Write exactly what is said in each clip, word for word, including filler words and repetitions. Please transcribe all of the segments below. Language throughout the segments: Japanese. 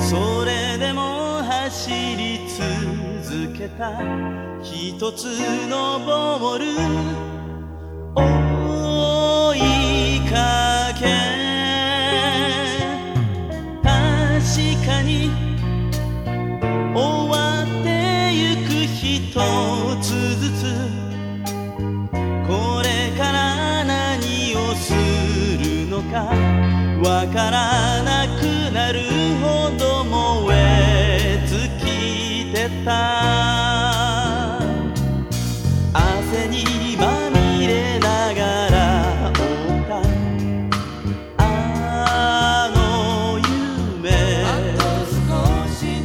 それでも走り続けた一つのボール追いかけ、確かに終わってゆく一つずつ、これから何をするのかわからなくなるほど燃え尽きてた。汗にまみれながら追ったあの夢、あと少し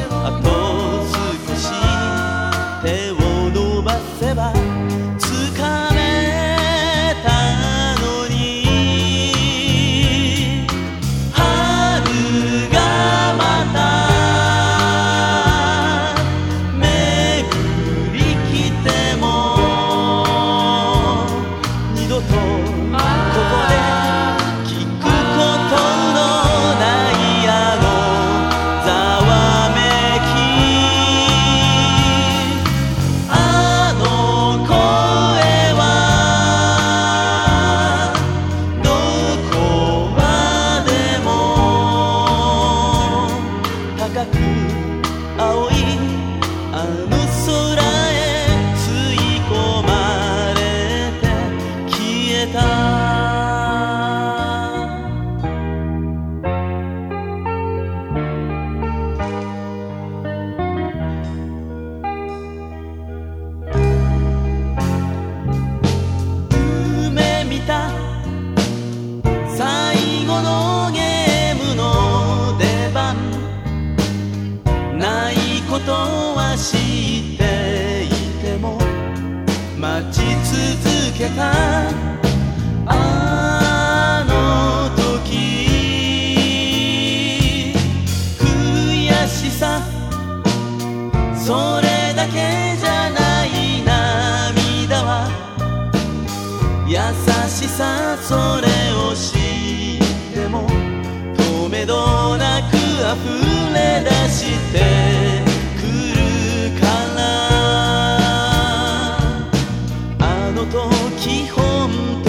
手を伸ばせばつかめたのに、春がまた巡り来ても二度とここで聞くことのないあのざわめき、あの声はどこまでも高く青いあの空へ吸い込まれて消えた。夢見た最後のゲームの出番、ないことは知っていても待ち続けたあの時、悔しさそれだけじゃない涙は優しさ、それを知っても止めどなく溢れ出してくるから、あの時本当